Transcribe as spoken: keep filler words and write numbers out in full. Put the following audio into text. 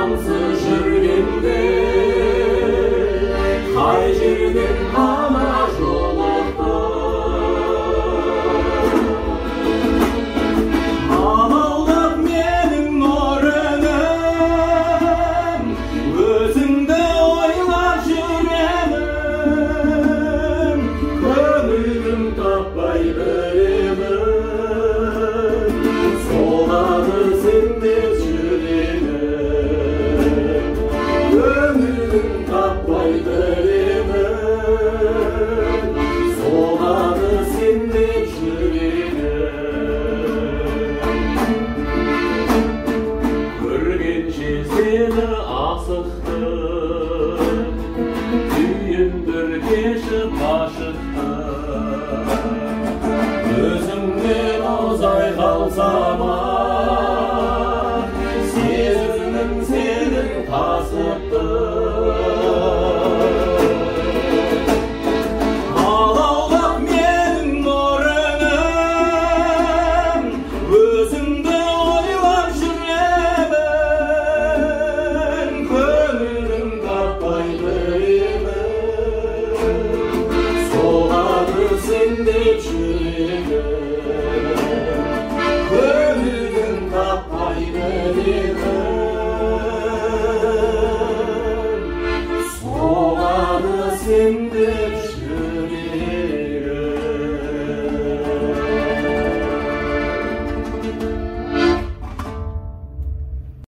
амансыз жүргенде қай жерден ғана жолықты амалдап менің нұрыным өзіңді ойлап жүремін көңілім таппай біремін солады сендеп жүремін көңілім таппай біремін солады сендеп жүремін көргенше сені асықты түйіндір кешіп ашықты өзіңнен ұзай қалсам